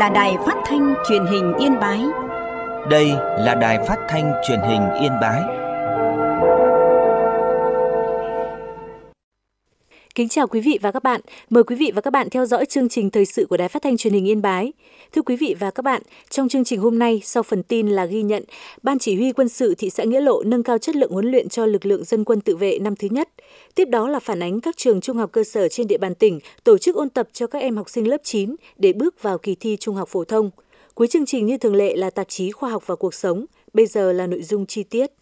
là Đài Phát thanh Truyền hình Yên Bái. Đây là Đài Phát thanh Truyền hình Yên Bái. Kính chào quý vị và các bạn. Mời quý vị và các bạn theo dõi chương trình thời sự của Đài Phát thanh Truyền hình Yên Bái. Thưa quý vị và các bạn, trong chương trình hôm nay, sau phần tin là ghi nhận Ban Chỉ huy Quân sự thị xã Nghĩa Lộ nâng cao chất lượng huấn luyện cho lực lượng dân quân tự vệ năm thứ nhất. Tiếp đó là phản ánh các trường trung học cơ sở trên địa bàn tỉnh tổ chức ôn tập cho các em học sinh lớp 9 để bước vào kỳ thi trung học phổ thông. Cuối chương trình như thường lệ là tạp chí Khoa học và Cuộc sống. Bây giờ là nội dung chi tiết.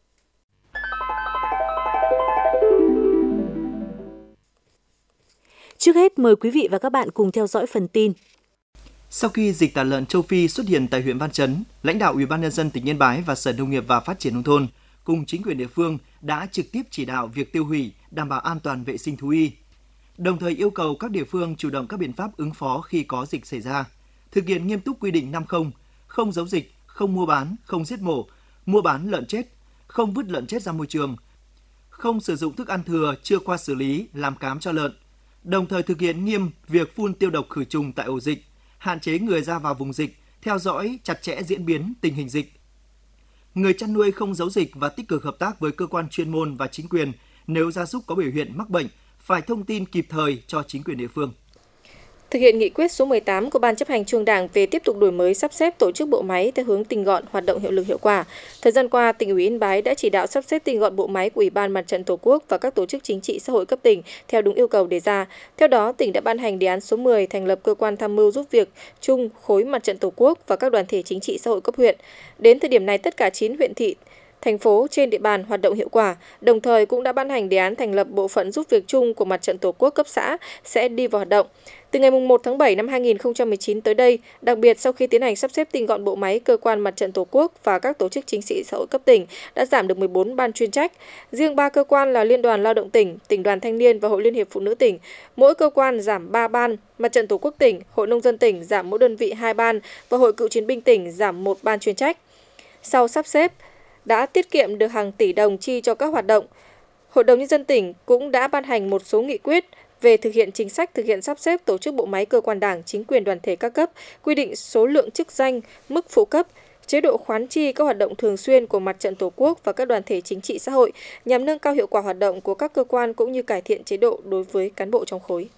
Trước hết, mời quý vị và các bạn cùng theo dõi phần tin. Sau khi dịch tả lợn châu Phi xuất hiện tại huyện Văn Chấn, lãnh đạo Ủy ban nhân dân tỉnh Yên Bái và Sở Nông nghiệp và Phát triển nông thôn cùng chính quyền địa phương đã trực tiếp chỉ đạo việc tiêu hủy, đảm bảo an toàn vệ sinh thú y. Đồng thời yêu cầu các địa phương chủ động các biện pháp ứng phó khi có dịch xảy ra, thực hiện nghiêm túc quy định 5-0, không giấu dịch, không mua bán, không giết mổ, mua bán lợn chết, không vứt lợn chết ra môi trường, không sử dụng thức ăn thừa chưa qua xử lý làm cám cho lợn. Đồng thời thực hiện nghiêm việc phun tiêu độc khử trùng tại ổ dịch, hạn chế người ra vào vùng dịch, theo dõi chặt chẽ diễn biến tình hình dịch. Người chăn nuôi không giấu dịch và tích cực hợp tác với cơ quan chuyên môn và chính quyền. Nếu gia súc có biểu hiện mắc bệnh, phải thông tin kịp thời cho chính quyền địa phương. Thực hiện nghị quyết số 18 của Ban chấp hành Trung ương Đảng về tiếp tục đổi mới sắp xếp tổ chức bộ máy theo hướng tinh gọn, hoạt động hiệu lực hiệu quả. Thời gian qua, tỉnh ủy Yên Bái đã chỉ đạo sắp xếp tinh gọn bộ máy của Ủy ban Mặt trận Tổ quốc và các tổ chức chính trị xã hội cấp tỉnh theo đúng yêu cầu đề ra. Theo đó, tỉnh đã ban hành đề án số 10 thành lập cơ quan tham mưu giúp việc chung khối Mặt trận Tổ quốc và các đoàn thể chính trị xã hội cấp huyện. Đến thời điểm này, tất cả 9 huyện thị thành phố trên địa bàn hoạt động hiệu quả, đồng thời cũng đã ban hành đề án thành lập bộ phận giúp việc chung của Mặt trận Tổ quốc cấp xã sẽ đi vào hoạt động. Từ ngày 1 tháng 7 năm 2019 tới đây, đặc biệt sau khi tiến hành sắp xếp tinh gọn bộ máy cơ quan Mặt trận Tổ quốc và các tổ chức chính trị xã hội cấp tỉnh đã giảm được 14 ban chuyên trách. Riêng 3 cơ quan là Liên đoàn Lao động tỉnh, Tỉnh đoàn Thanh niên và Hội Liên hiệp Phụ nữ tỉnh, mỗi cơ quan giảm 3 ban, Mặt trận Tổ quốc tỉnh, Hội Nông dân tỉnh giảm mỗi đơn vị 2 ban và Hội Cựu chiến binh tỉnh giảm 1 ban chuyên trách. Sau sắp xếp, đã tiết kiệm được hàng tỷ đồng chi cho các hoạt động. Hội đồng Nhân dân tỉnh cũng đã ban hành một số nghị quyết về thực hiện chính sách thực hiện sắp xếp tổ chức bộ máy cơ quan đảng, chính quyền đoàn thể các cấp, quy định số lượng chức danh, mức phụ cấp, chế độ khoán chi các hoạt động thường xuyên của Mặt trận Tổ quốc và các đoàn thể chính trị xã hội nhằm nâng cao hiệu quả hoạt động của các cơ quan cũng như cải thiện chế độ đối với cán bộ trong khối.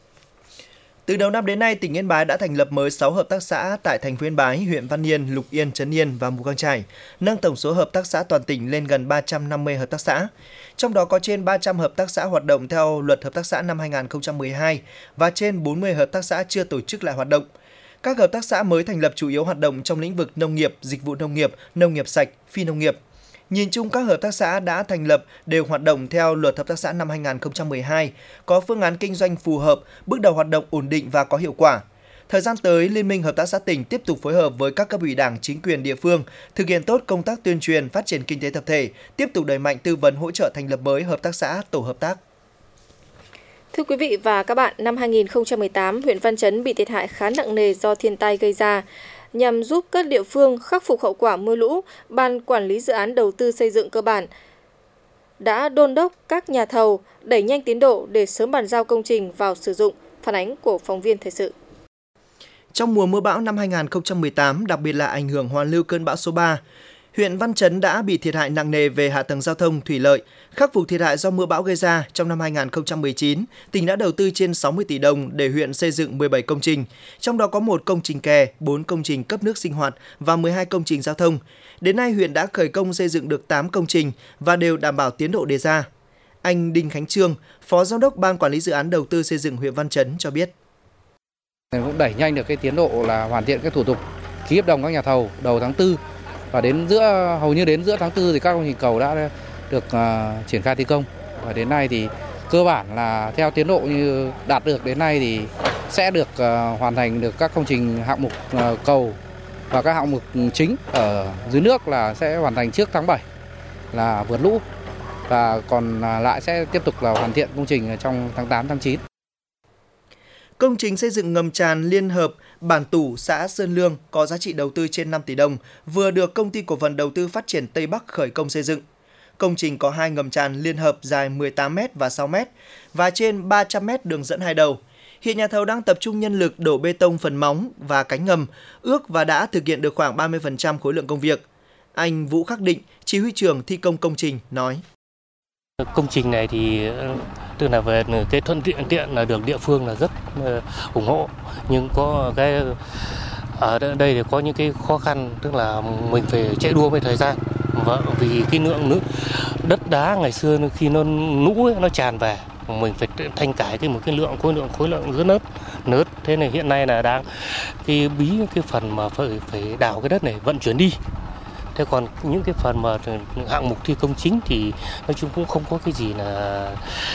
Từ đầu năm đến nay, tỉnh Yên Bái đã thành lập mới 6 hợp tác xã tại thành phố Yên Bái, huyện Văn Yên, Lục Yên, Trấn Yên và Mù Cang Chải, nâng tổng số hợp tác xã toàn tỉnh lên gần 350 hợp tác xã. Trong đó có trên 300 hợp tác xã hoạt động theo Luật Hợp tác xã năm 2012 và trên 40 hợp tác xã chưa tổ chức lại hoạt động. Các hợp tác xã mới thành lập chủ yếu hoạt động trong lĩnh vực nông nghiệp, dịch vụ nông nghiệp sạch, phi nông nghiệp. Nhìn chung các hợp tác xã đã thành lập đều hoạt động theo Luật Hợp tác xã năm 2012, có phương án kinh doanh phù hợp, bước đầu hoạt động ổn định và có hiệu quả. Thời gian tới, Liên minh Hợp tác xã tỉnh tiếp tục phối hợp với các cấp ủy Đảng, chính quyền địa phương, thực hiện tốt công tác tuyên truyền, phát triển kinh tế tập thể, tiếp tục đẩy mạnh tư vấn hỗ trợ thành lập mới hợp tác xã, tổ hợp tác. Thưa quý vị và các bạn, năm 2018, huyện Văn Chấn bị thiệt hại khá nặng nề do thiên tai gây ra. Nhằm giúp các địa phương khắc phục hậu quả mưa lũ, Ban Quản lý Dự án Đầu tư xây dựng cơ bản đã đôn đốc các nhà thầu đẩy nhanh tiến độ để sớm bàn giao công trình vào sử dụng. Phản ánh của phóng viên thời sự. Trong mùa mưa bão năm 2018, đặc biệt là ảnh hưởng hoàn lưu cơn bão số 3, huyện Văn Chấn đã bị thiệt hại nặng nề về hạ tầng giao thông, thủy lợi. Khắc phục thiệt hại do mưa bão gây ra, trong năm 2019, tỉnh đã đầu tư trên 60 tỷ đồng để huyện xây dựng 17 công trình, trong đó có 1 công trình kè, 4 công trình cấp nước sinh hoạt và 12 công trình giao thông. Đến nay, huyện đã khởi công xây dựng được 8 công trình và đều đảm bảo tiến độ đề ra. Anh Đinh Khánh Trương, Phó Giám đốc Ban Quản lý Dự án Đầu tư xây dựng huyện Văn Chấn cho biết. Cũng đẩy nhanh được cái tiến độ là hoàn thiện các thủ tục ký hợp đồng các nhà thầu đầu tháng 4 và hầu như đến giữa tháng 4 thì các công trình cầu đã được triển khai thi công, và đến nay thì cơ bản là theo tiến độ như đạt được đến nay thì sẽ được hoàn thành được các công trình hạng mục cầu và các hạng mục chính ở dưới nước là sẽ hoàn thành trước tháng 7 là vượt lũ, và còn lại sẽ tiếp tục là hoàn thiện công trình trong tháng 8, tháng 9. Công trình xây dựng ngầm tràn liên hợp Bản Tủ, xã Sơn Lương có giá trị đầu tư trên 5 tỷ đồng vừa được Công ty Cổ phần Đầu tư Phát triển Tây Bắc khởi công xây dựng. Công trình có 2 ngầm tràn liên hợp dài 18 m và 6 m và trên 300 m đường dẫn hai đầu. Hiện nhà thầu đang tập trung nhân lực đổ bê tông phần móng và cánh ngầm, ước và đã thực hiện được khoảng 30% khối lượng công việc. Anh Vũ Khắc Định, chỉ huy trưởng thi công công trình nói: Công trình này thì tức là về cái thuận tiện là được địa phương là rất ủng hộ, nhưng có cái ở đây thì có những cái khó khăn, tức là mình phải chạy đua với thời gian, vì cái lượng nước đất đá ngày xưa khi nó lũ ấy, nó tràn về, mình phải thanh cải một cái khối lượng rất lớn. Thế này hiện nay là đang cái phần mà phải đào cái đất này vận chuyển đi. Thế còn những cái phần mà hạng mục thi công chính thì nói chung cũng không có cái gì là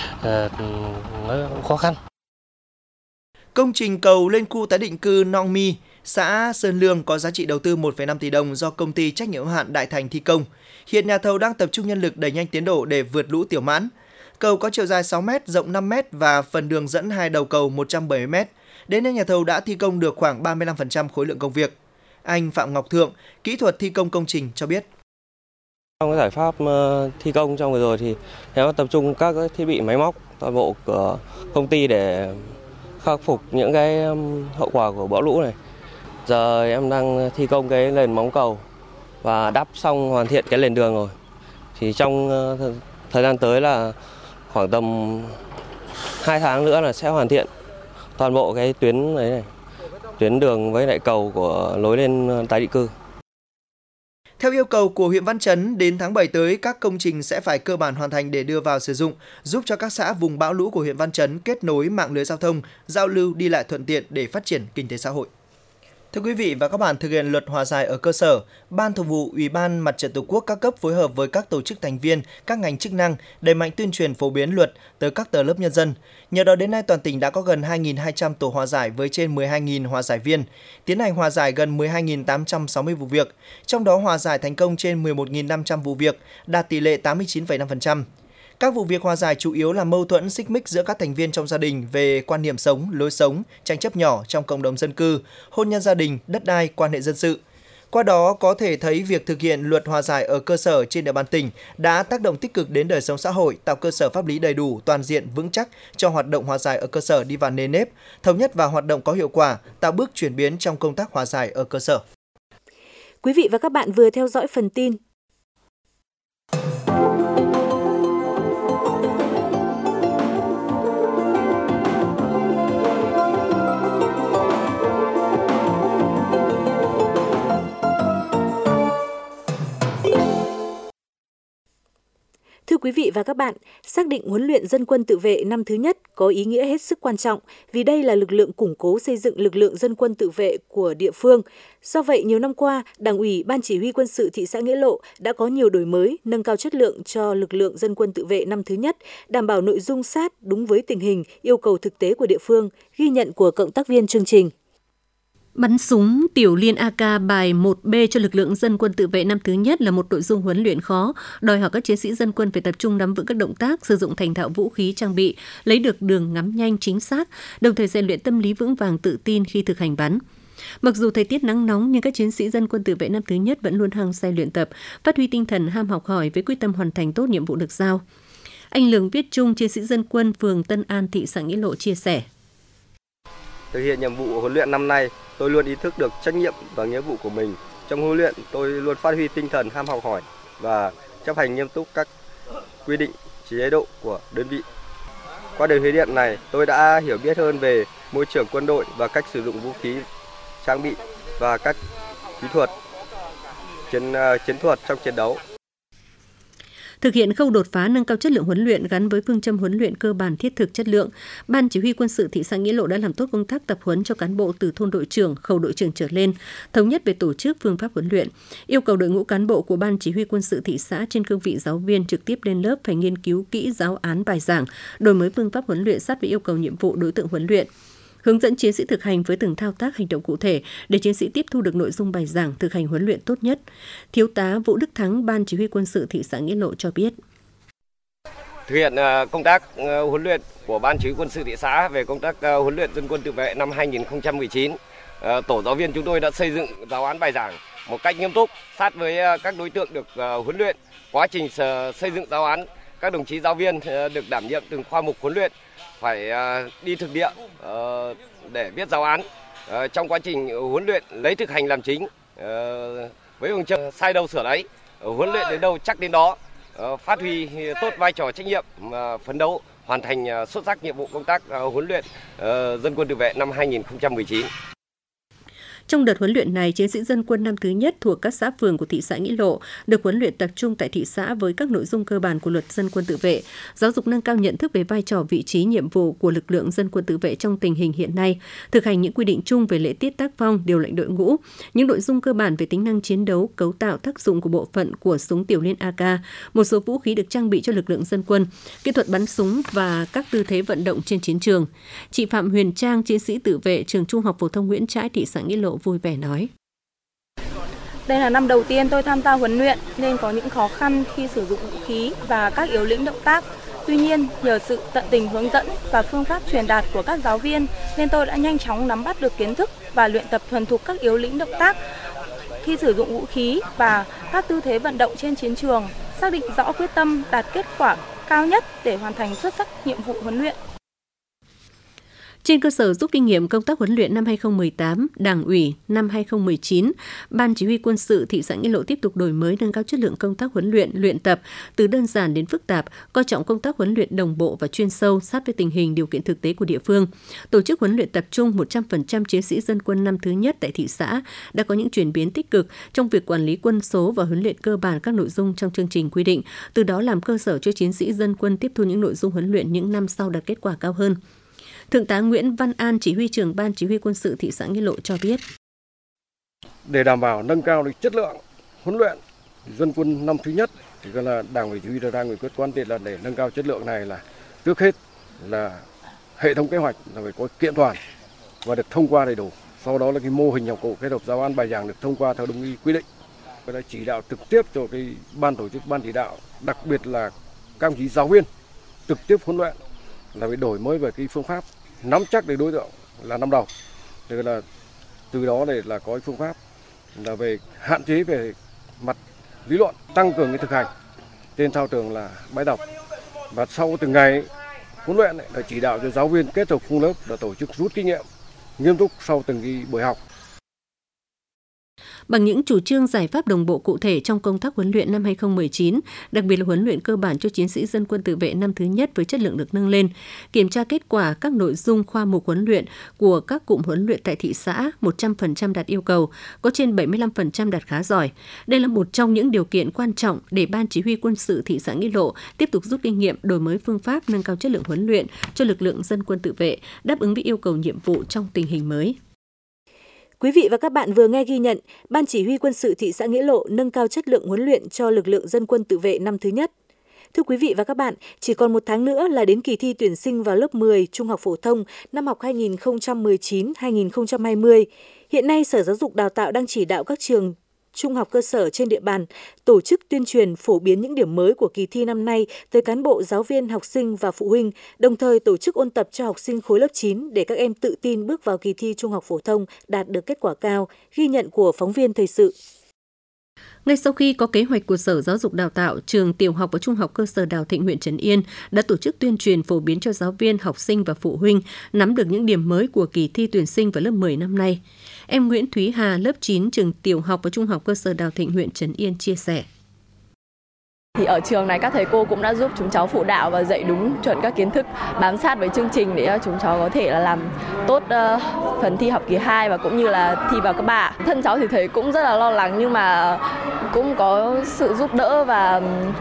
khó khăn. Công trình cầu lên khu tái định cư Nong Mi, xã Sơn Lương có giá trị đầu tư 1,5 tỷ đồng do công ty trách nhiệm hữu hạn Đại Thành thi công. Hiện nhà thầu đang tập trung nhân lực đẩy nhanh tiến độ để vượt lũ Tiểu Mãn. Cầu có chiều dài 6 m, rộng 5 m và phần đường dẫn hai đầu cầu 170 m. Đến nay nhà thầu đã thi công được khoảng 35% khối lượng công việc. Anh Phạm Ngọc Thượng, kỹ thuật thi công công trình cho biết: Trong cái giải pháp thi công trong vừa rồi thì em tập trung các thiết bị máy móc toàn bộ của công ty để khắc phục những cái hậu quả của bão lũ này. Giờ em đang thi công cái nền móng cầu và đắp xong hoàn thiện cái nền đường rồi. Thì trong thời gian tới là khoảng tầm 2 tháng nữa là sẽ hoàn thiện toàn bộ cái tuyến này, tuyến đường với lại cầu của lối lên tái định cư. Theo yêu cầu của huyện Văn Chấn, đến tháng 7 tới, các công trình sẽ phải cơ bản hoàn thành để đưa vào sử dụng, giúp cho các xã vùng bão lũ của huyện Văn Chấn kết nối mạng lưới giao thông, giao lưu đi lại thuận tiện để phát triển kinh tế xã hội. Thưa quý vị và các bạn, thực hiện luật hòa giải ở cơ sở, Ban Thường vụ Ủy ban Mặt trận Tổ quốc các cấp phối hợp với các tổ chức thành viên, các ngành chức năng đẩy mạnh tuyên truyền phổ biến luật tới các tầng lớp nhân dân. Nhờ đó đến nay toàn tỉnh đã có gần 2.200 tổ hòa giải với trên 12.000 hòa giải viên, tiến hành hòa giải gần 12.860 vụ việc, trong đó hòa giải thành công trên 11.500 vụ việc, đạt tỷ lệ 89,5%. Các vụ việc hòa giải chủ yếu là mâu thuẫn xích mích giữa các thành viên trong gia đình về quan niệm sống, lối sống, tranh chấp nhỏ trong cộng đồng dân cư, hôn nhân gia đình, đất đai, quan hệ dân sự. Qua đó có thể thấy việc thực hiện luật hòa giải ở cơ sở trên địa bàn tỉnh đã tác động tích cực đến đời sống xã hội, tạo cơ sở pháp lý đầy đủ, toàn diện, vững chắc cho hoạt động hòa giải ở cơ sở đi vào nền nếp, thống nhất và hoạt động có hiệu quả, tạo bước chuyển biến trong công tác hòa giải ở cơ sở. Quý vị và các bạn vừa theo dõi phần tin Thưa quý vị và các bạn, xác định huấn luyện dân quân tự vệ năm thứ nhất có ý nghĩa hết sức quan trọng vì đây là lực lượng củng cố xây dựng lực lượng dân quân tự vệ của địa phương. Do vậy, nhiều năm qua, Đảng ủy, Ban Chỉ huy Quân sự thị xã Nghĩa Lộ đã có nhiều đổi mới, nâng cao chất lượng cho lực lượng dân quân tự vệ năm thứ nhất, đảm bảo nội dung sát đúng với tình hình, yêu cầu thực tế của địa phương, ghi nhận của cộng tác viên chương trình. Bắn súng tiểu liên AK bài 1B cho lực lượng dân quân tự vệ năm thứ nhất là một nội dung huấn luyện khó, đòi hỏi các chiến sĩ dân quân phải tập trung nắm vững các động tác, sử dụng thành thạo vũ khí trang bị, lấy được đường ngắm nhanh chính xác, đồng thời rèn luyện tâm lý vững vàng tự tin khi thực hành bắn. Mặc dù thời tiết nắng nóng nhưng các chiến sĩ dân quân tự vệ năm thứ nhất vẫn luôn hăng say luyện tập, phát huy tinh thần ham học hỏi với quyết tâm hoàn thành tốt nhiệm vụ được giao. Anh Lường Viết Trung, chiến sĩ dân quân phường Tân An, thị xã Nghĩa Lộ chia sẻ. Thực hiện nhiệm vụ huấn luyện năm nay, tôi luôn ý thức được trách nhiệm và nghĩa vụ của mình. Trong huấn luyện, tôi luôn phát huy tinh thần ham học hỏi và chấp hành nghiêm túc các quy định, chế độ của đơn vị. Qua đợt huấn luyện này, tôi đã hiểu biết hơn về môi trường quân đội và cách sử dụng vũ khí, trang bị và các kỹ thuật, chiến thuật trong chiến đấu. Thực hiện khâu đột phá nâng cao chất lượng huấn luyện gắn với phương châm huấn luyện cơ bản thiết thực chất lượng, Ban Chỉ huy Quân sự thị xã Nghĩa Lộ đã làm tốt công tác tập huấn cho cán bộ từ thôn đội trưởng, khẩu đội trưởng trở lên, thống nhất về tổ chức phương pháp huấn luyện, yêu cầu đội ngũ cán bộ của Ban Chỉ huy Quân sự thị xã trên cương vị giáo viên trực tiếp lên lớp phải nghiên cứu kỹ giáo án bài giảng, đổi mới phương pháp huấn luyện sát với yêu cầu nhiệm vụ đối tượng huấn luyện. Hướng dẫn chiến sĩ thực hành với từng thao tác hành động cụ thể để chiến sĩ tiếp thu được nội dung bài giảng, thực hành huấn luyện tốt nhất. Thiếu tá Vũ Đức Thắng, Ban Chỉ huy Quân sự thị xã Nghĩa Lộ cho biết. Thực hiện công tác huấn luyện của Ban Chỉ huy Quân sự thị xã về công tác huấn luyện dân quân tự vệ năm 2019, tổ giáo viên chúng tôi đã xây dựng giáo án bài giảng một cách nghiêm túc, sát với các đối tượng được huấn luyện. Quá trình xây dựng giáo án các đồng chí giáo viên được đảm nhiệm từng khoa mục huấn luyện phải đi thực địa để viết giáo án. Trong quá trình huấn luyện lấy thực hành làm chính, với phương châm sai đâu sửa đấy, huấn luyện đến đâu chắc đến đó, phát huy tốt vai trò trách nhiệm, phấn đấu hoàn thành xuất sắc nhiệm vụ công tác huấn luyện dân quân tự vệ năm 2019. Trong đợt huấn luyện này, chiến sĩ dân quân năm thứ nhất thuộc các xã phường của thị xã Nghĩa Lộ được huấn luyện tập trung tại thị xã với các nội dung cơ bản của luật dân quân tự vệ, giáo dục nâng cao nhận thức về vai trò, vị trí, nhiệm vụ của lực lượng dân quân tự vệ trong tình hình hiện nay, thực hành những quy định chung về lễ tiết tác phong, điều lệnh đội ngũ, những nội dung cơ bản về tính năng chiến đấu, cấu tạo, tác dụng của bộ phận của súng tiểu liên AK, một số vũ khí được trang bị cho lực lượng dân quân, kỹ thuật bắn súng và các tư thế vận động trên chiến trường. Chị Phạm Huyền Trang, chiến sĩ tự vệ trường Trung học phổ thông Nguyễn Trãi, thị xã Nghĩa Lộ vui vẻ nói: Đây là năm đầu tiên tôi tham gia huấn luyện nên có những khó khăn khi sử dụng vũ khí và các yếu lĩnh động tác. Tuy nhiên, nhờ sự tận tình hướng dẫn và phương pháp truyền đạt của các giáo viên nên tôi đã nhanh chóng nắm bắt được kiến thức và luyện tập thuần thục các yếu lĩnh động tác khi sử dụng vũ khí và các tư thế vận động trên chiến trường, xác định rõ quyết tâm đạt kết quả cao nhất để hoàn thành xuất sắc nhiệm vụ huấn luyện. Trên cơ sở rút kinh nghiệm công tác huấn luyện năm 2018, Đảng ủy năm 2019, Ban Chỉ huy Quân sự thị xã Nghĩa Lộ tiếp tục đổi mới nâng cao chất lượng công tác huấn luyện, luyện tập từ đơn giản đến phức tạp, coi trọng công tác huấn luyện đồng bộ và chuyên sâu sát với tình hình điều kiện thực tế của địa phương. Tổ chức huấn luyện tập trung 100% chiến sĩ dân quân năm thứ nhất tại thị xã đã có những chuyển biến tích cực trong việc quản lý quân số và huấn luyện cơ bản các nội dung trong chương trình quy định, từ đó làm cơ sở cho chiến sĩ dân quân tiếp thu những nội dung huấn luyện những năm sau đạt kết quả cao hơn. Thượng tá Nguyễn Văn An, chỉ huy trưởng Ban Chỉ huy Quân sự thị xã Nghĩa Lộ cho biết: Để đảm bảo nâng cao được chất lượng huấn luyện dân quân năm thứ nhất thì là Đảng ủy Chỉ huy đã ra nghị quyết quán triệt là để nâng cao chất lượng này là trước hết là hệ thống kế hoạch là phải có kiện toàn và được thông qua đầy đủ. Sau đó là cái mô hình học cụ kết hợp giáo án bài giảng được thông qua theo đúng quy định. Và đã chỉ đạo trực tiếp cho cái ban tổ chức, ban chỉ đạo, đặc biệt là các đồng chí giáo viên trực tiếp huấn luyện là phải đổi mới về cái phương pháp, nắm chắc được đối tượng là năm đầu, thì là từ đó để là có phương pháp là về hạn chế về mặt lý luận, tăng cường cái thực hành trên thao trường là bãi tập, và sau từng ngày huấn luyện là chỉ đạo cho giáo viên kết hợp khung lớp là tổ chức rút kinh nghiệm nghiêm túc sau từng cái buổi học. Bằng những chủ trương giải pháp đồng bộ cụ thể trong công tác huấn luyện năm 2019, đặc biệt là huấn luyện cơ bản cho chiến sĩ dân quân tự vệ năm thứ nhất với chất lượng được nâng lên, kiểm tra kết quả các nội dung khoa mục huấn luyện của các cụm huấn luyện tại thị xã, 100% đạt yêu cầu, có trên 75% đạt khá giỏi. Đây là một trong những điều kiện quan trọng để Ban Chỉ huy Quân sự thị xã Nghĩa Lộ tiếp tục rút kinh nghiệm, đổi mới phương pháp, nâng cao chất lượng huấn luyện cho lực lượng dân quân tự vệ, đáp ứng với yêu cầu nhiệm vụ trong tình hình mới. Quý vị và các bạn vừa nghe ghi nhận Ban Chỉ huy Quân sự thị xã Nghĩa Lộ nâng cao chất lượng huấn luyện cho lực lượng dân quân tự vệ năm thứ nhất. Thưa quý vị và các bạn, chỉ còn một tháng nữa là đến kỳ thi tuyển sinh vào lớp 10 Trung học phổ thông năm học 2019-2020. Hiện nay, Sở Giáo dục Đào tạo đang chỉ đạo các trường trung học cơ sở trên địa bàn tổ chức tuyên truyền phổ biến những điểm mới của kỳ thi năm nay tới cán bộ, giáo viên, học sinh và phụ huynh, đồng thời tổ chức ôn tập cho học sinh khối lớp 9 để các em tự tin bước vào kỳ thi trung học phổ thông đạt được kết quả cao, ghi nhận của phóng viên thời sự. Ngay sau khi có kế hoạch của Sở Giáo dục Đào tạo, trường tiểu học và trung học cơ sở Đào Thịnh, huyện Trấn Yên đã tổ chức tuyên truyền phổ biến cho giáo viên, học sinh và phụ huynh nắm được những điểm mới của kỳ thi tuyển sinh vào lớp 10 năm nay. Em Nguyễn Thúy Hà, lớp 9, trường tiểu học và trung học cơ sở Đào Thịnh, huyện Trấn Yên chia sẻ. Thì ở trường này các thầy cô cũng đã giúp chúng cháu phụ đạo và dạy đúng chuẩn các kiến thức, bám sát với chương trình để chúng cháu có thể là làm tốt phần thi học kỳ 2 và cũng như là thi vào cấp 3. Thân cháu thì thầy cũng rất là lo lắng nhưng mà cũng có sự giúp đỡ và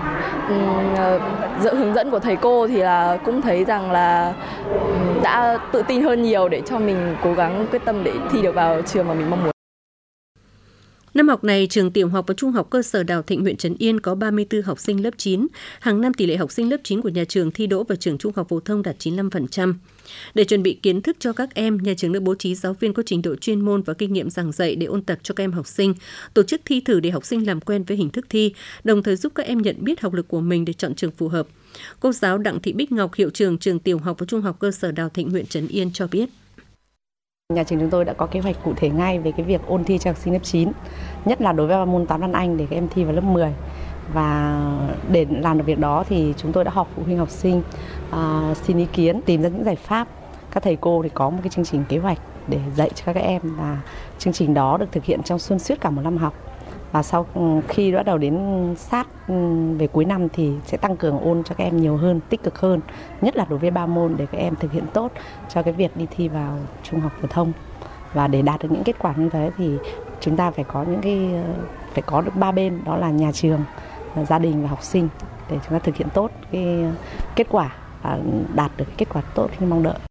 hướng dẫn của thầy cô thì là cũng thấy rằng là đã tự tin hơn nhiều để cho mình cố gắng quyết tâm để thi được vào trường mà mình mong muốn. Năm học này, trường tiểu học và trung học cơ sở Đào Thịnh, huyện Trấn Yên có 34 học sinh lớp 9. Hàng năm tỷ lệ học sinh lớp 9 của nhà trường thi đỗ vào trường trung học phổ thông đạt 95%. Để chuẩn bị kiến thức cho các em, nhà trường đã bố trí giáo viên có trình độ chuyên môn và kinh nghiệm giảng dạy để ôn tập cho các em học sinh, tổ chức thi thử để học sinh làm quen với hình thức thi, đồng thời giúp các em nhận biết học lực của mình để chọn trường phù hợp. Cô giáo Đặng Thị Bích Ngọc, hiệu trưởng trường tiểu học và trung học cơ sở Đào Thịnh, huyện Trấn Yên cho biết. Nhà trường chúng tôi đã có kế hoạch cụ thể ngay về cái việc ôn thi cho học sinh lớp 9, nhất là đối với môn toán văn Anh để các em thi vào lớp 10. Và để làm được việc đó thì chúng tôi đã họp phụ huynh học sinh, xin ý kiến, tìm ra những giải pháp. Các thầy cô thì có một cái chương trình kế hoạch để dạy cho các em, và chương trình đó được thực hiện trong xuyên suốt cả một năm học. Và sau khi bắt đầu đến sát về cuối năm thì sẽ tăng cường ôn cho các em nhiều hơn, tích cực hơn, nhất là đối với 3 môn để các em thực hiện tốt cho cái việc đi thi vào trung học phổ thông. Và để đạt được những kết quả như thế thì chúng ta phải có được 3 bên, đó là nhà trường, gia đình và học sinh, để chúng ta thực hiện tốt cái kết quả và đạt được kết quả tốt như mong đợi.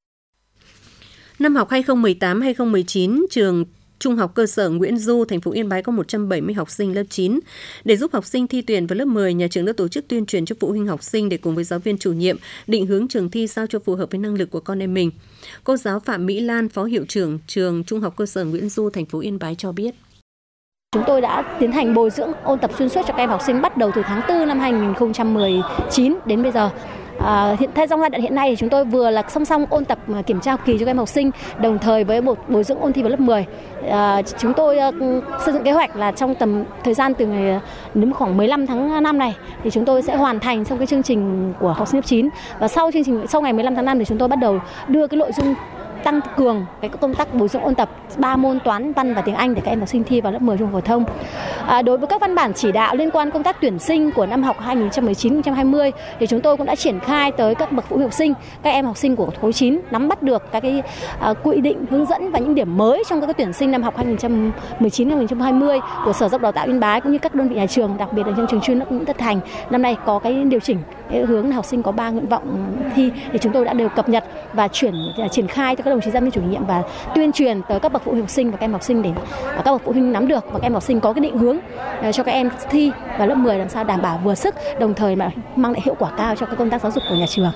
Năm học 2018-2019, trường Trung học cơ sở Nguyễn Du, thành phố Yên Bái có 170 học sinh lớp 9. Để giúp học sinh thi tuyển vào lớp 10, nhà trường đã tổ chức tuyên truyền cho phụ huynh học sinh để cùng với giáo viên chủ nhiệm định hướng trường thi sao cho phù hợp với năng lực của con em mình. Cô giáo Phạm Mỹ Lan, Phó Hiệu trưởng trường Trung học cơ sở Nguyễn Du, thành phố Yên Bái cho biết. Chúng tôi đã tiến hành bồi dưỡng ôn tập xuyên suốt cho các em học sinh bắt đầu từ tháng 4 năm 2019 đến bây giờ. Trong giai đoạn hiện nay thì chúng tôi vừa là song song ôn tập kiểm tra học kỳ cho các em học sinh, đồng thời với một bồi dưỡng ôn thi vào lớp 10. Chúng tôi xây dựng kế hoạch là trong tầm thời gian từ đến khoảng 15 tháng 5 này thì chúng tôi sẽ hoàn thành xong cái chương trình của học sinh lớp 9, và sau ngày 15 tháng 5 thì chúng tôi bắt đầu đưa cái nội dung tăng cường cái công tác bồi dưỡng ôn tập 3 môn toán, văn và tiếng Anh để các em học sinh thi vào lớp 10 trung học phổ thông. Đối với các văn bản chỉ đạo liên quan công tác tuyển sinh của năm học 2019-2020 thì chúng tôi cũng đã triển khai tới các bậc phụ huynh học sinh, các em học sinh của khối 9 nắm bắt được các cái quy định, hướng dẫn và những điểm mới trong các tuyển sinh năm học 2019-2020 của Sở Giáo dục Đào tạo Yên Bái cũng như các đơn vị nhà trường, đặc biệt là trong trường chuyên Nguyễn Tất Thành. Năm nay có cái điều chỉnh cái hướng là học sinh có 3 nguyện vọng thi thì chúng tôi đã đều cập nhật và triển khai cho các đồng chí giáo viên chủ nhiệm và tuyên truyền tới các bậc phụ huynh học sinh và các em học sinh để các bậc phụ huynh nắm được và các em học sinh có cái định hướng cho các em thi vào lớp 10 làm sao đảm bảo vừa sức, đồng thời mà mang lại hiệu quả cao cho các công tác giáo dục của nhà trường.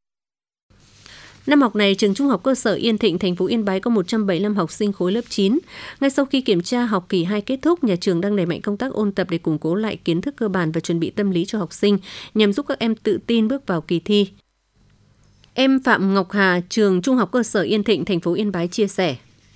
Năm học này, trường Trung học cơ sở Yên Thịnh, thành phố Yên Bái có 175 học sinh khối lớp 9. Ngay sau khi kiểm tra học kỳ 2 kết thúc, nhà trường đang đẩy mạnh công tác ôn tập để củng cố lại kiến thức cơ bản và chuẩn bị tâm lý cho học sinh nhằm giúp các em tự tin bước vào kỳ thi. Em Phạm Ngọc Hà, trường Trung học cơ sở Yên Thịnh, thành phố Yên Bái chia sẻ.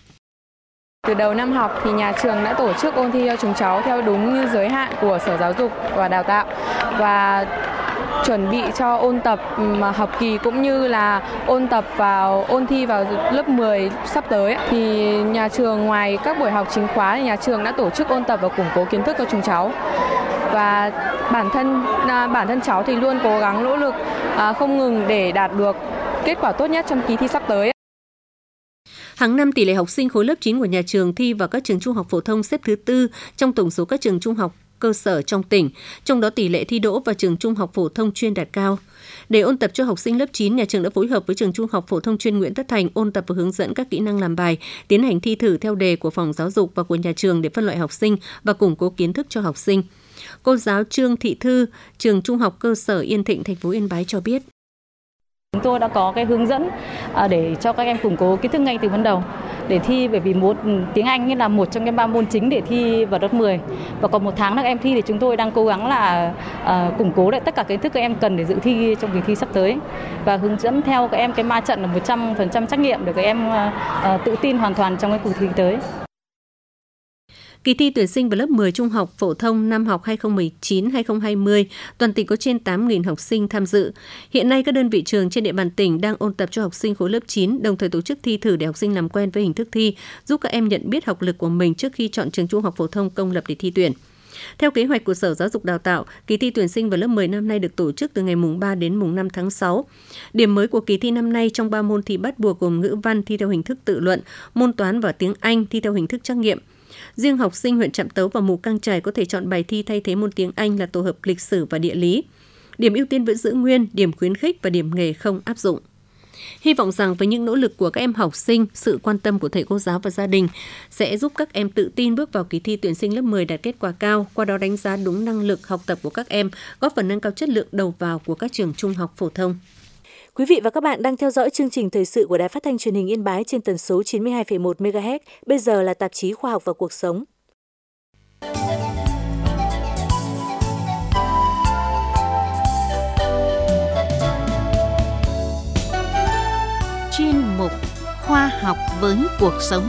Từ đầu năm học thì nhà trường đã tổ chức ôn thi cho chúng cháu theo đúng như giới hạn của Sở Giáo dục và Đào tạo và chuẩn bị cho ôn tập học kỳ cũng như là ôn thi vào lớp 10 sắp tới. Thì nhà trường ngoài các buổi học chính khóa thì nhà trường đã tổ chức ôn tập và củng cố kiến thức cho chúng cháu. Và bản thân cháu thì luôn cố gắng nỗ lực không ngừng để đạt được kết quả tốt nhất trong kỳ thi sắp tới. Hàng năm, tỷ lệ học sinh khối lớp 9 của nhà trường thi vào các trường trung học phổ thông xếp thứ 4 trong tổng số các trường trung học cơ sở trong tỉnh, trong đó tỷ lệ thi đỗ vào trường trung học phổ thông chuyên đạt cao. Để ôn tập cho học sinh lớp 9, nhà trường đã phối hợp với trường Trung học phổ thông chuyên Nguyễn Tất Thành ôn tập và hướng dẫn các kỹ năng làm bài, tiến hành thi thử theo đề của phòng giáo dục và của nhà trường để phân loại học sinh và củng cố kiến thức cho học sinh. Cô giáo Trương Thị Thư, trường Trung học cơ sở Yên Thịnh, thành phố Yên Bái cho biết. Chúng tôi đã có cái hướng dẫn để cho các em củng cố kiến thức ngay từ ban đầu để thi, bởi vì tiếng Anh là một trong những 3 môn chính để thi vào lớp 10 và còn 1 tháng các em thi thì chúng tôi đang cố gắng là củng cố lại tất cả kiến thức các em cần để dự thi trong kỳ thi sắp tới và hướng dẫn theo các em cái ma trận là 100% trắc nghiệm để các em tự tin hoàn toàn trong cái cuộc thi tới. Kỳ thi tuyển sinh vào lớp 10 trung học phổ thông năm học 2019-2020, toàn tỉnh có trên 8.000 học sinh tham dự. Hiện nay, các đơn vị trường trên địa bàn tỉnh đang ôn tập cho học sinh khối lớp 9, đồng thời tổ chức thi thử để học sinh làm quen với hình thức thi, giúp các em nhận biết học lực của mình trước khi chọn trường trung học phổ thông công lập để thi tuyển. Theo kế hoạch của Sở Giáo dục Đào tạo, kỳ thi tuyển sinh vào lớp 10 năm nay được tổ chức từ ngày mùng 3 đến mùng 5 tháng 6. Điểm mới của kỳ thi năm nay trong 3 môn thi bắt buộc gồm ngữ văn thi theo hình thức tự luận, môn toán và tiếng Anh thi theo hình thức trắc nghiệm. Riêng học sinh huyện Trạm Tấu và Mù Cang Chải có thể chọn bài thi thay thế môn tiếng Anh là tổ hợp lịch sử và địa lý. Điểm ưu tiên vẫn giữ nguyên, điểm khuyến khích và điểm nghề không áp dụng. Hy vọng rằng với những nỗ lực của các em học sinh, sự quan tâm của thầy cô giáo và gia đình sẽ giúp các em tự tin bước vào kỳ thi tuyển sinh lớp 10 đạt kết quả cao, qua đó đánh giá đúng năng lực học tập của các em, góp phần nâng cao chất lượng đầu vào của các trường trung học phổ thông. Quý vị và các bạn đang theo dõi chương trình thời sự của Đài Phát thanh Truyền hình Yên Bái trên tần số 92,1 MHz. Bây giờ là tạp chí Khoa học và Cuộc sống. Chuyên mục Khoa học với cuộc sống.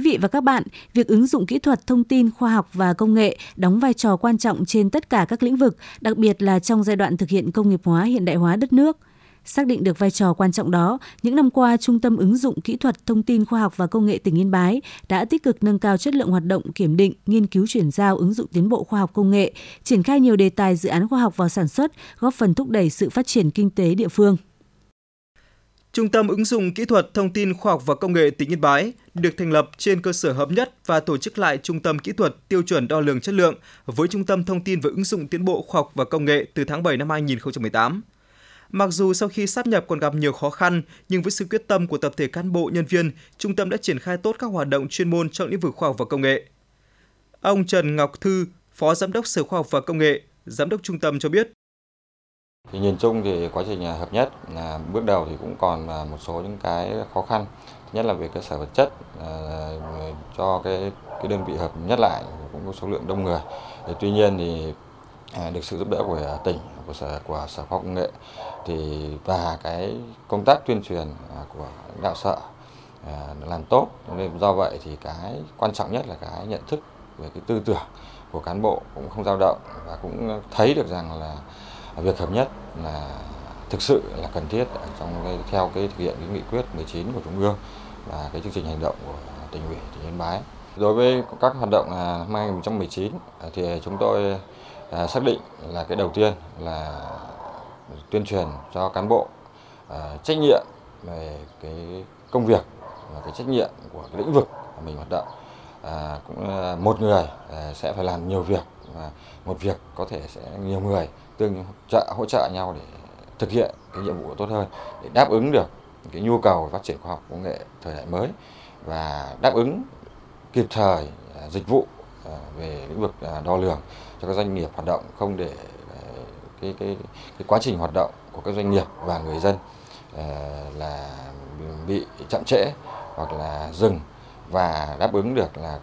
vị và các bạn, việc ứng dụng kỹ thuật thông tin, khoa học và công nghệ đóng vai trò quan trọng trên tất cả các lĩnh vực, đặc biệt là trong giai đoạn thực hiện công nghiệp hóa, hiện đại hóa đất nước. Xác định được vai trò quan trọng đó, những năm qua, Trung tâm ứng dụng kỹ thuật thông tin, khoa học và công nghệ tỉnh Yên Bái đã tích cực nâng cao chất lượng hoạt động kiểm định, nghiên cứu chuyển giao, ứng dụng tiến bộ khoa học công nghệ, triển khai nhiều đề tài dự án khoa học vào sản xuất, góp phần thúc đẩy sự phát triển kinh tế địa phương. Trung tâm ứng dụng kỹ thuật thông tin, khoa học và công nghệ tỉnh Yên Bái được thành lập trên cơ sở hợp nhất và tổ chức lại Trung tâm Kỹ thuật tiêu chuẩn đo lường chất lượng với Trung tâm Thông tin và ứng dụng tiến bộ khoa học và công nghệ từ tháng 7 năm 2018. Mặc dù sau khi sáp nhập còn gặp nhiều khó khăn, nhưng với sự quyết tâm của tập thể cán bộ, nhân viên, trung tâm đã triển khai tốt các hoạt động chuyên môn trong lĩnh vực khoa học và công nghệ. Ông Trần Ngọc Thư, Phó Giám đốc Sở Khoa học và Công nghệ, Giám đốc trung tâm cho biết. Thì nhìn chung thì quá trình hợp nhất là bước đầu thì cũng còn một số những cái khó khăn. Thứ nhất là về cơ sở vật chất, cho cái đơn vị hợp nhất lại cũng có số lượng đông người. Tuy nhiên thì được sự giúp đỡ của tỉnh, của Sở Khoa học Công nghệ thì và cái công tác tuyên truyền của lãnh đạo sở làm tốt, nên do vậy thì cái quan trọng nhất là cái nhận thức về cái tư tưởng của cán bộ cũng không dao động, và cũng thấy được rằng là việc hợp nhất là thực sự là cần thiết theo cái thực hiện cái nghị quyết 19 của Trung ương và cái chương trình hành động của tỉnh ủy tỉnh Yên Bái. Đối với các hoạt động năm 2019 thì chúng tôi xác định là cái đầu tiên là tuyên truyền cho cán bộ trách nhiệm về cái công việc và cái trách nhiệm của cái lĩnh vực mà mình hoạt động. Cũng một người sẽ phải làm nhiều việc, và một việc có thể sẽ nhiều người hỗ trợ nhau để thực hiện cái nhiệm vụ tốt hơn, để đáp ứng được cái nhu cầu phát triển khoa học công nghệ thời đại mới và đáp ứng kịp thời dịch vụ về lĩnh vực đo lường cho các doanh nghiệp hoạt động, không để cái quá trình hoạt động của các doanh nghiệp và người dân là bị chậm trễ hoặc là dừng, và đáp ứng được là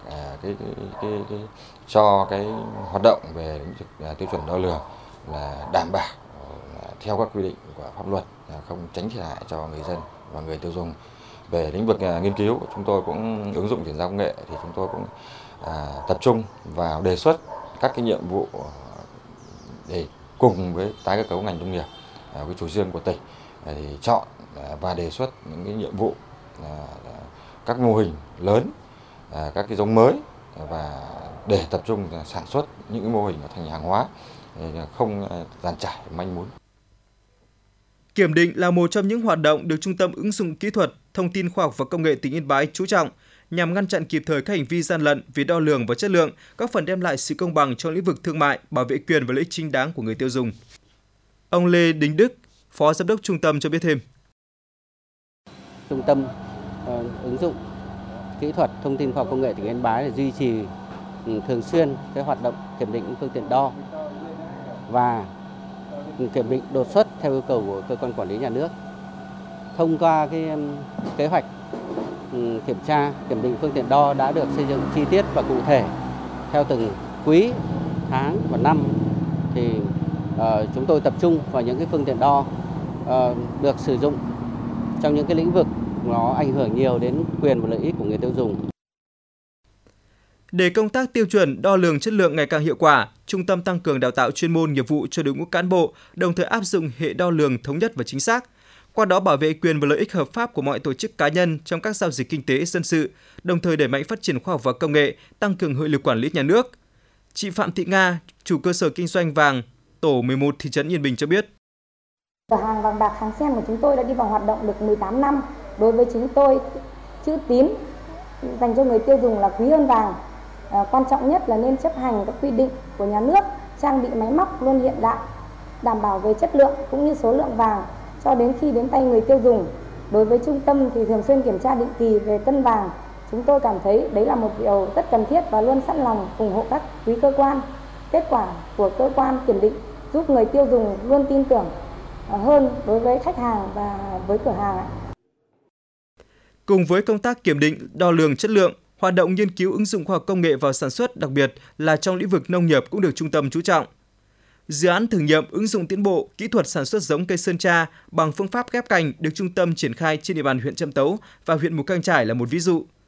cho cái hoạt động về lĩnh vực tiêu chuẩn đo lường là đảm bảo theo các quy định của pháp luật, không tránh thiệt hại cho người dân và người tiêu dùng. Về lĩnh vực nghiên cứu, chúng tôi cũng ứng dụng chuyển giao công nghệ thì chúng tôi cũng tập trung vào đề xuất các cái nhiệm vụ để cùng với tái cơ cấu ngành nông nghiệp với chủ trương của tỉnh thì chọn và đề xuất những cái nhiệm vụ, các mô hình lớn, các cái giống mới, và để tập trung sản xuất những cái mô hình thành hàng hóa, không dàn trải manh mún. Kiểm định là một trong những hoạt động được Trung tâm ứng dụng kỹ thuật thông tin khoa học và công nghệ tỉnh Yên Bái chú trọng nhằm ngăn chặn kịp thời các hành vi gian lận về đo lường và chất lượng, góp phần đem lại sự công bằng trong lĩnh vực thương mại, bảo vệ quyền và lợi ích chính đáng của người tiêu dùng. Ông Lê Đình Đức, Phó Giám đốc Trung tâm cho biết thêm. Trung tâm ứng dụng kỹ thuật thông tin khoa học công nghệ tỉnh Yên Bái để duy trì thường xuyên cái hoạt động kiểm định phương tiện đo và kiểm định đột xuất theo yêu cầu của cơ quan quản lý nhà nước. Thông qua cái kế hoạch kiểm tra kiểm định phương tiện đo đã được xây dựng chi tiết và cụ thể theo từng quý, tháng và năm, thì chúng tôi tập trung vào những cái phương tiện đo được sử dụng trong những cái lĩnh vực nó ảnh hưởng nhiều đến quyền và lợi ích của người tiêu dùng. Để công tác tiêu chuẩn đo lường chất lượng ngày càng hiệu quả, Trung tâm tăng cường đào tạo chuyên môn nghiệp vụ cho đội ngũ cán bộ, đồng thời áp dụng hệ đo lường thống nhất và chính xác. Qua đó bảo vệ quyền và lợi ích hợp pháp của mọi tổ chức cá nhân trong các giao dịch kinh tế dân sự, đồng thời đẩy mạnh phát triển khoa học và công nghệ, tăng cường hiệu lực quản lý nhà nước. Chị Phạm Thị Nga, chủ cơ sở kinh doanh vàng, tổ 11 thị trấn Yên Bình cho biết. Cửa hàng vàng bạc Hàng Sen của chúng tôi đã đi vào hoạt động được 18 năm. Đối với chúng tôi, chữ tín dành cho người tiêu dùng là quý hơn vàng. Quan trọng nhất là nên chấp hành các quy định của nhà nước, trang bị máy móc luôn hiện đại, đảm bảo về chất lượng cũng như số lượng vàng cho đến khi đến tay người tiêu dùng. Đối với trung tâm thì thường xuyên kiểm tra định kỳ về cân vàng. Chúng tôi cảm thấy đấy là một điều rất cần thiết và luôn sẵn lòng ủng hộ các quý cơ quan. Kết quả của cơ quan kiểm định giúp người tiêu dùng luôn tin tưởng hơn đối với khách hàng và với cửa hàng. Cùng với công tác kiểm định, đo lường chất lượng, hoạt động nghiên cứu ứng dụng khoa học công nghệ vào sản xuất, đặc biệt là trong lĩnh vực nông nghiệp cũng được trung tâm chú trọng. Dự án thử nghiệm ứng dụng tiến bộ kỹ thuật sản xuất giống cây sơn tra bằng phương pháp ghép cành được trung tâm triển khai trên địa bàn huyện Trạm Tấu và huyện Mù Cang Chải là một ví dụ.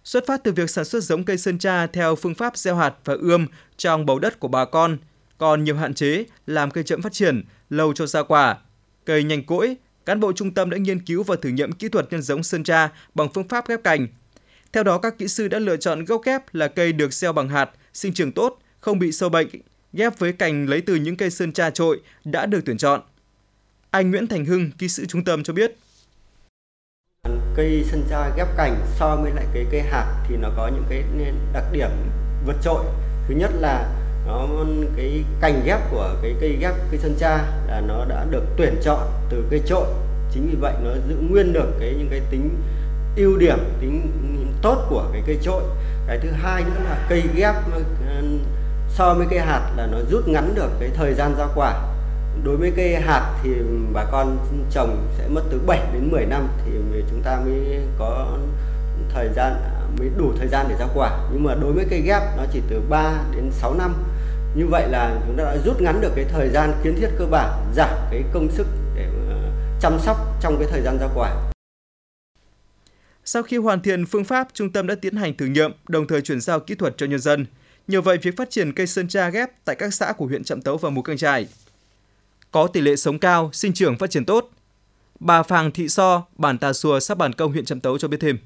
Xuất phát từ việc sản xuất giống cây sơn tra theo phương pháp gieo hạt và ươm trong bầu đất của bà con, còn nhiều hạn chế làm cây chậm phát triển, lâu cho ra quả, cây nhanh cỗi, cán bộ trung tâm đã nghiên cứu và thử nghiệm kỹ thuật nhân giống sơn tra bằng phương pháp ghép cành. Theo đó, các kỹ sư đã lựa chọn gốc ghép là cây được gieo bằng hạt, sinh trưởng tốt, không bị sâu bệnh, ghép với cành lấy từ những cây sơn tra trội đã được tuyển chọn. Anh Nguyễn Thành Hưng, kỹ sư trung tâm cho biết. Cây sơn tra ghép cành so với lại cái cây hạt thì nó có những cái đặc điểm vượt trội. Thứ nhất là cái cành ghép của cái cây ghép cây sơn tra là nó đã được tuyển chọn từ cây trội. Chính vì vậy nó giữ nguyên được những cái tính ưu điểm, tính tốt của cái cây trội. Cái thứ hai nữa là cây ghép so với cây hạt là nó rút ngắn được cái thời gian ra quả. Đối với cây hạt thì bà con trồng sẽ mất từ 7 đến 10 năm thì chúng ta mới có thời gian, mới đủ thời gian để ra quả. Nhưng mà đối với cây ghép nó chỉ từ 3 đến 6 năm. Như vậy là chúng ta đã rút ngắn được cái thời gian kiến thiết cơ bản, giảm cái công sức để chăm sóc trong cái thời gian ra quả. Sau khi hoàn thiện phương pháp, trung tâm đã tiến hành thử nghiệm, đồng thời chuyển giao kỹ thuật cho nhân dân. Nhờ vậy, việc phát triển cây sơn tra ghép tại các xã của huyện Trạm Tấu và Mù Cang Chải có tỷ lệ sống cao, sinh trưởng phát triển tốt. Bà Phàng Thị So, bản Tà Xùa, xã Bản Công, huyện Trạm Tấu cho biết thêm.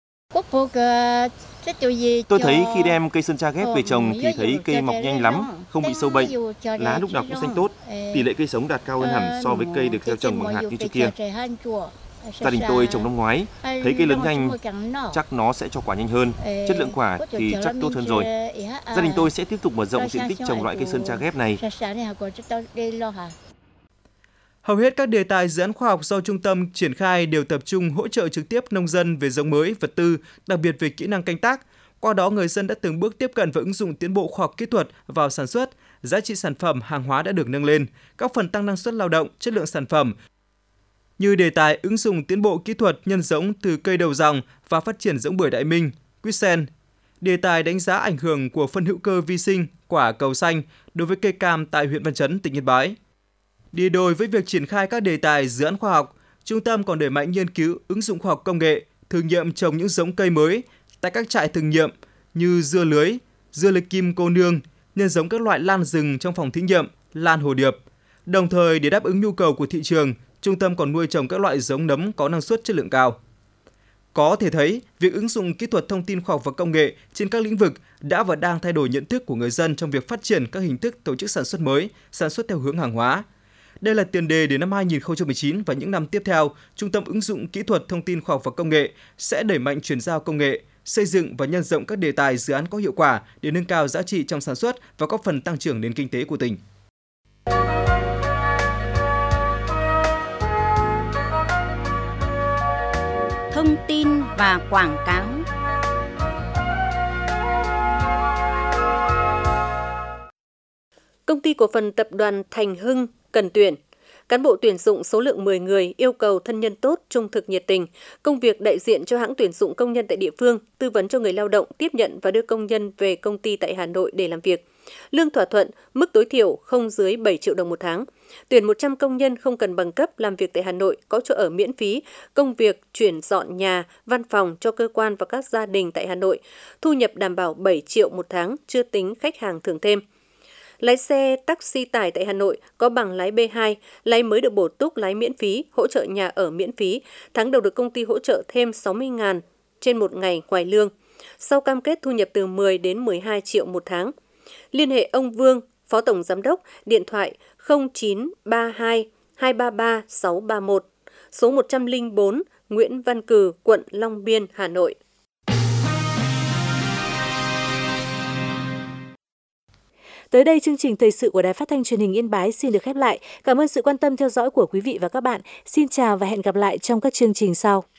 Tôi thấy khi đem cây sơn tra ghép về trồng thì thấy cây mọc nhanh lắm, không bị sâu bệnh, lá lúc nào cũng xanh tốt, tỷ lệ cây sống đạt cao hơn hẳn so với cây được gieo trồng bằng hạt như trước kia. Gia đình tôi trồng năm ngoái, thấy cây lớn nhanh, chắc nó sẽ cho quả nhanh hơn, chất lượng quả thì chắc tốt hơn rồi. Gia đình tôi sẽ tiếp tục mở rộng diện tích trồng loại cây sơn tra ghép này. Hầu hết các đề tài dự án khoa học do trung tâm triển khai đều tập trung hỗ trợ trực tiếp nông dân về giống mới, vật tư, đặc biệt về kỹ năng canh tác. Qua đó, người dân đã từng bước tiếp cận và ứng dụng tiến bộ khoa học kỹ thuật vào sản xuất, giá trị sản phẩm, hàng hóa đã được nâng lên, góp phần tăng năng suất lao động, chất lượng sản phẩm. Như đề tài ứng dụng tiến bộ kỹ thuật nhân giống từ cây đầu dòng và phát triển giống bưởi Đại Minh, quýt sen. Đề tài đánh giá ảnh hưởng của phân hữu cơ vi sinh, quả cầu xanh đối với cây cam tại huyện Văn Chấn, tỉnh Yên Bái. Đi đôi với việc triển khai các đề tài dự án khoa học, trung tâm còn đẩy mạnh nghiên cứu ứng dụng khoa học công nghệ, thử nghiệm trồng những giống cây mới tại các trại thử nghiệm như dưa lưới, dưa lê kim cô nương, nhân giống các loại lan rừng trong phòng thí nghiệm, lan hồ điệp. Đồng thời để đáp ứng nhu cầu của thị trường, trung tâm còn nuôi trồng các loại giống nấm có năng suất chất lượng cao. Có thể thấy, việc ứng dụng kỹ thuật thông tin khoa học và công nghệ trên các lĩnh vực đã và đang thay đổi nhận thức của người dân trong việc phát triển các hình thức tổ chức sản xuất mới, sản xuất theo hướng hàng hóa. Đây là tiền đề để năm 2019 và những năm tiếp theo, Trung tâm ứng dụng kỹ thuật thông tin khoa học và công nghệ sẽ đẩy mạnh chuyển giao công nghệ, xây dựng và nhân rộng các đề tài dự án có hiệu quả để nâng cao giá trị trong sản xuất và góp phần tăng trưởng nền kinh tế của tỉnh. Thông tin và quảng cáo. Công ty cổ phần tập đoàn Thành Hưng cần tuyển. Cán bộ tuyển dụng số lượng 10 người, yêu cầu thân nhân tốt, trung thực nhiệt tình. Công việc đại diện cho hãng tuyển dụng công nhân tại địa phương, tư vấn cho người lao động, tiếp nhận và đưa công nhân về công ty tại Hà Nội để làm việc. Lương thỏa thuận, mức tối thiểu không dưới 7 triệu đồng một tháng. Tuyển 100 công nhân không cần bằng cấp, làm việc tại Hà Nội, có chỗ ở miễn phí, công việc chuyển dọn nhà, văn phòng cho cơ quan và các gia đình tại Hà Nội. Thu nhập đảm bảo 7 triệu một tháng, chưa tính khách hàng thưởng thêm. Lái xe taxi tải tại Hà Nội có bằng lái B2, lái mới được bổ túc lái miễn phí, hỗ trợ nhà ở miễn phí. Tháng đầu được công ty hỗ trợ thêm 60.000 trên một ngày ngoài lương. Sau cam kết thu nhập từ 10 đến 12 triệu một tháng. Liên hệ ông Vương, Phó Tổng Giám đốc, điện thoại 0932 233 631, số 104, Nguyễn Văn Cừ, quận Long Biên, Hà Nội. Tới đây, chương trình thời sự của Đài Phát thanh Truyền hình Yên Bái xin được khép lại. Cảm ơn sự quan tâm theo dõi của quý vị và các bạn. Xin chào và hẹn gặp lại trong các chương trình sau.